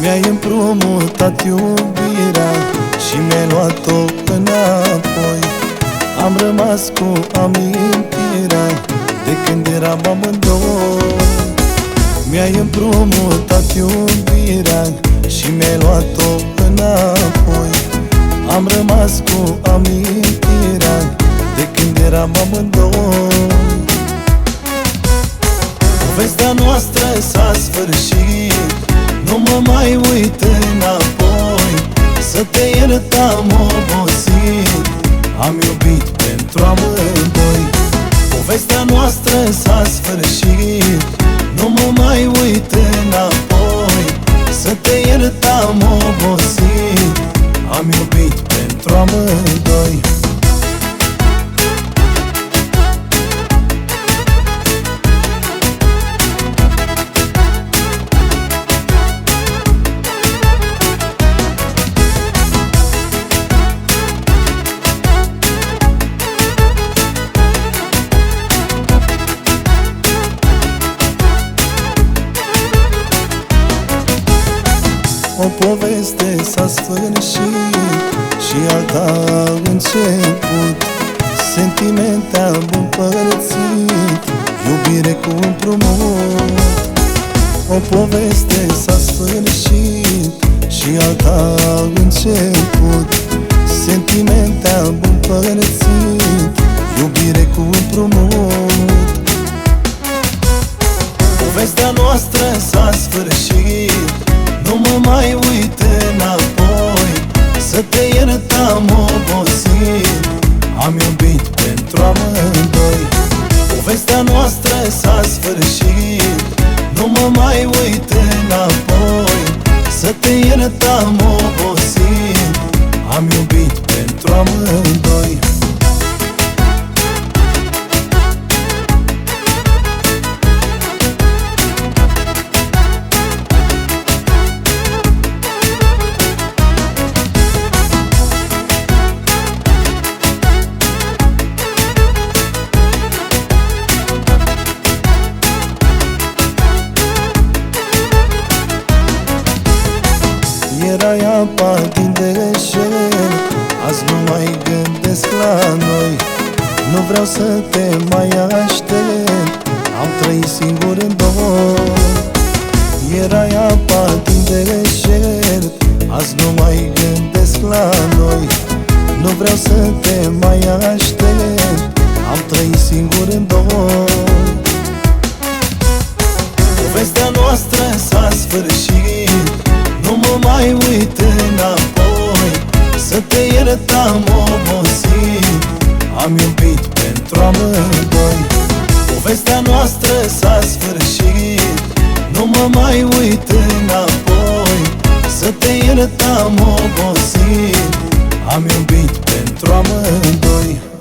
Mi-ai împrumutat iubirea și mi-ai luat-o înapoi. Am rămas cu amintirea de când eram amândoi. Mi-ai împrumutat iubirea și mi-ai luat-o înapoi. Am rămas cu amintirea de când eram amândoi. Povestea noastră s-a sfârșit, nu mă mai uit înapoi. Să te iert am obosit, am iubit pentru amândoi. Povestea noastră s-a sfârșit, nu mă mai uit înapoi. Să te iert am obosit, am iubit pentru amândoi. O poveste s-a sfârșit și alta a început. Sentimente am împărțit, iubire cu împrumut. O poveste s-a sfârșit și alta a început. Sentimente am împărțit, iubire cu împrumut. Povestea noastră s-a sfârșit, nu mă mai uit înapoi. Să te iert am obosit, am iubit pentru amândoi. Povestea noastră s-a sfârșit, nu mă mai uit înapoi. Să te iert am obosit, am iubit pentru amândoi. Erai apa din deșert, azi nu mai gândesc la noi. Nu vreau să te mai aștept, am trăit singur în dor. Erai apa din deșert, azi nu mai gândesc la noi. Nu vreau să te mai aștept, am trăit singur în dor. Povestea noastră s-a sfârșit, nu mă mai uit înapoi. Să te iert am obosit, am iubit pentru amândoi. Povestea noastră s-a sfârșit, nu mă mai uit înapoi. Să te iert am obosit, am iubit pentru amândoi.